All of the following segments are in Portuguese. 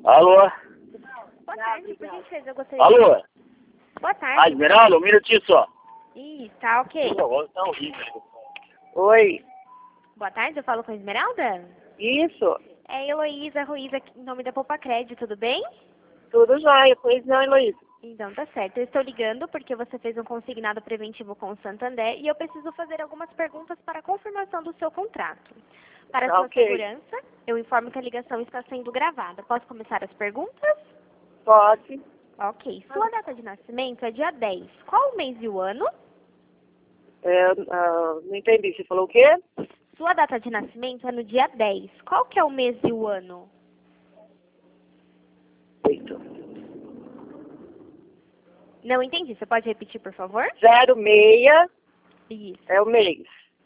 Alô? Boa tarde, por gentileza, eu gostaria Alô? Boa tarde. Esmeralda, um minutinho só. Ih, tá ok. Tá horrível. Oi, Boa tarde, eu falo com a Esmeralda? isso, É Heloísa Ruiz, aqui em nome da Poupa Crédito, tudo bem? tudo jóia, pois não, Heloísa? Então tá certo. Eu estou ligando porque você fez um consignado preventivo com o Santander e eu preciso fazer algumas perguntas para a confirmação do seu contrato. Para Tá sua ok. segurança, eu informo que a ligação está sendo gravada. Posso começar as perguntas? Pode. Ok. Sua data de nascimento é dia 10. Qual o mês e o ano? Não entendi, você falou o quê? Sua data de nascimento é no dia 10. Qual que é o mês e o ano? 8. Não entendi. Você pode repetir, por favor? 06 Isso. é o mês.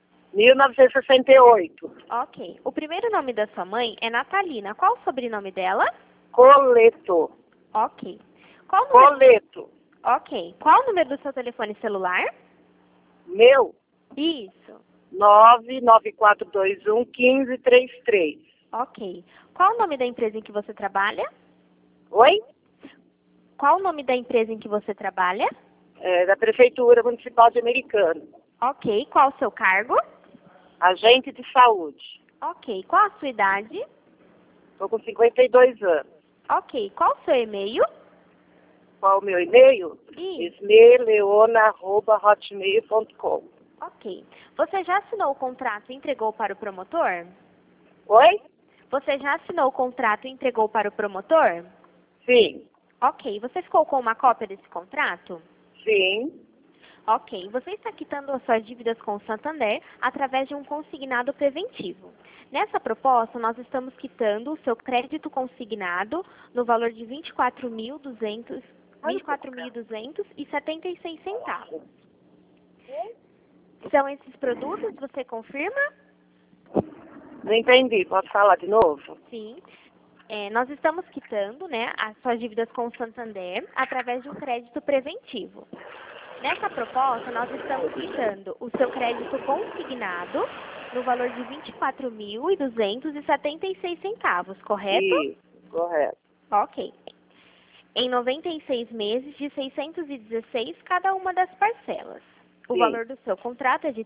1968. Ok. O primeiro nome da sua mãe é Natalina. Qual o sobrenome dela? Coleto. Ok. Qual o número... Coleto. Ok. Qual o número do seu telefone celular? Meu, Isso. 99421-1533. Ok. Qual o nome da empresa em que você trabalha? Oi? Qual o nome da empresa em que você trabalha? É da Prefeitura Municipal de Americana. Ok. Qual o seu cargo? Agente de saúde. Ok. Qual a sua idade? Estou com 52 anos. Ok. Qual o seu e-mail? Qual o meu e-mail? Isso. esmeleona@hotmail.com. Ok. Você já assinou o contrato e entregou para o promotor? Oi? Você já assinou o contrato e entregou para o promotor? Sim. Ok. Você ficou com uma cópia desse contrato? Sim. Ok. Você está quitando as suas dívidas com o Santander através de um consignado preventivo. Nessa proposta, nós estamos quitando o seu crédito consignado no valor de R$ 24.276,76. São esses produtos, você confirma? Não entendi. Pode falar de novo? Sim. Nós estamos quitando, né, as suas dívidas com o Santander através de um crédito preventivo. Nessa proposta, nós estamos quitando o seu crédito consignado no valor de R$ 24.276, correto? Isso. Correto. Ok. Em 96 meses de 616 cada uma das parcelas. O Sim. valor do seu contrato é de R$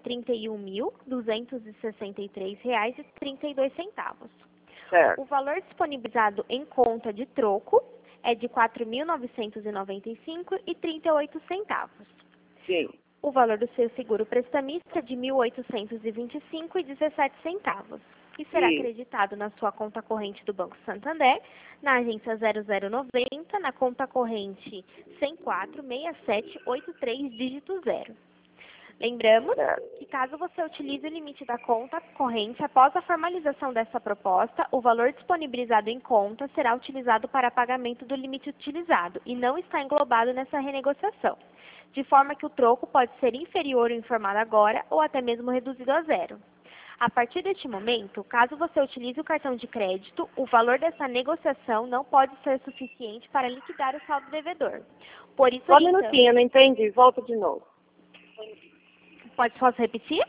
31.263,32. Certo. O valor disponibilizado em conta de troco é de R$ 4.995,38. Sim. O valor do seu seguro prestamista é de R$ 1.825,17 e será Sim. acreditado na sua conta corrente do Banco Santander, na agência 0090, na conta corrente 1046783 dígito 0. Lembramos que caso você utilize o limite da conta corrente após a formalização dessa proposta, o valor disponibilizado em conta será utilizado para pagamento do limite utilizado e não está englobado nessa renegociação, de forma que o troco pode ser inferior ao informado agora ou até mesmo reduzido a zero. A partir deste momento, caso você utilize o cartão de crédito, o valor dessa negociação não pode ser suficiente para liquidar o saldo devedor. Por isso, Só um orientamos... minutinho, não entendi. Volta de novo. Posso repetir?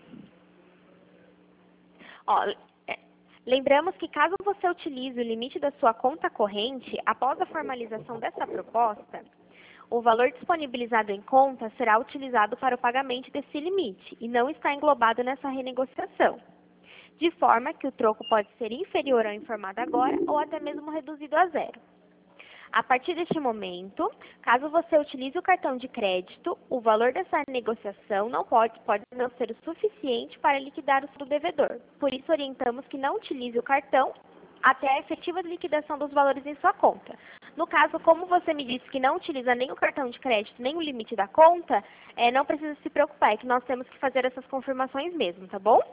Lembramos que caso você utilize o limite da sua conta corrente, após a formalização dessa proposta, o valor disponibilizado em conta será utilizado para o pagamento desse limite e não está englobado nessa renegociação, de forma que o troco pode ser inferior ao informado agora ou até mesmo reduzido a zero. A partir deste momento, caso você utilize o cartão de crédito, o valor dessa negociação pode não ser o suficiente para liquidar o seu devedor. Por isso, orientamos que não utilize o cartão até a efetiva liquidação dos valores em sua conta. No caso, como você me disse que não utiliza nem o cartão de crédito, nem o limite da conta, não precisa se preocupar, é que nós temos que fazer essas confirmações mesmo, tá bom?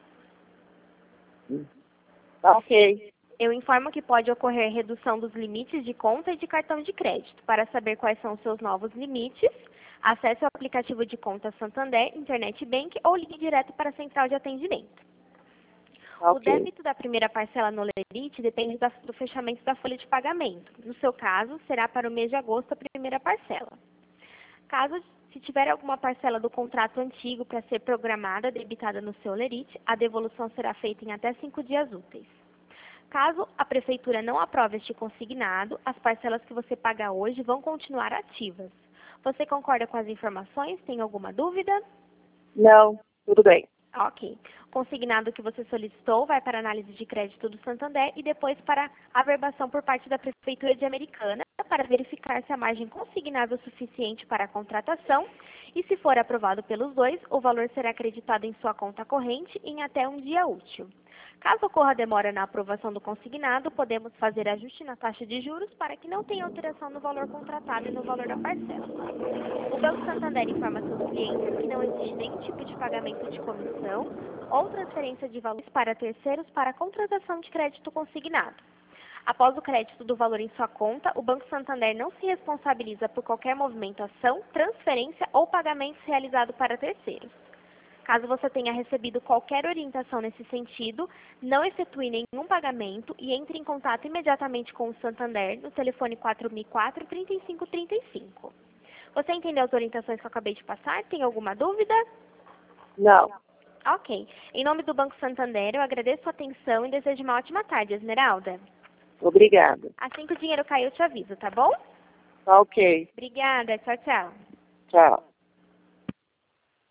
Tá ok. Eu informo que pode ocorrer redução dos limites de conta e de cartão de crédito. Para saber quais são os seus novos limites, acesse o aplicativo de conta Santander, Internet Bank ou ligue direto para a central de atendimento. Tá O ok. débito da primeira parcela no lerite depende do fechamento da folha de pagamento. No seu caso, será para o mês de agosto a primeira parcela. Se tiver alguma parcela do contrato antigo para ser programada, debitada no seu lerite, a devolução será feita em até 5 dias úteis. Caso a Prefeitura não aprove este consignado, as parcelas que você paga hoje vão continuar ativas. Você concorda com as informações? Tem alguma dúvida? Não, tudo bem. Ok. O consignado que você solicitou vai para a análise de crédito do Santander e depois para a averbação por parte da Prefeitura de Americana para verificar se a margem consignada é suficiente para a contratação e, se for aprovado pelos dois, o valor será acreditado em sua conta corrente em até um dia útil. Caso ocorra demora na aprovação do consignado, podemos fazer ajuste na taxa de juros para que não tenha alteração no valor contratado e no valor da parcela. O Banco Santander informa seus clientes que não existe nenhum tipo de pagamento de comissão ou transferência de valores para terceiros para a contratação de crédito consignado. Após o crédito do valor em sua conta, o Banco Santander não se responsabiliza por qualquer movimentação, transferência ou pagamento realizado para terceiros. Caso você tenha recebido qualquer orientação nesse sentido, não efetue nenhum pagamento e entre em contato imediatamente com o Santander no telefone 4004-3535. Você entendeu as orientações que eu acabei de passar? Tem alguma dúvida? Não. Ok. Em nome do Banco Santander, eu agradeço a atenção e desejo uma ótima tarde, Esmeralda. Obrigada. Assim que o dinheiro cair, eu te aviso, tá bom? Tá ok. Obrigada. Tchau, tchau. Tchau.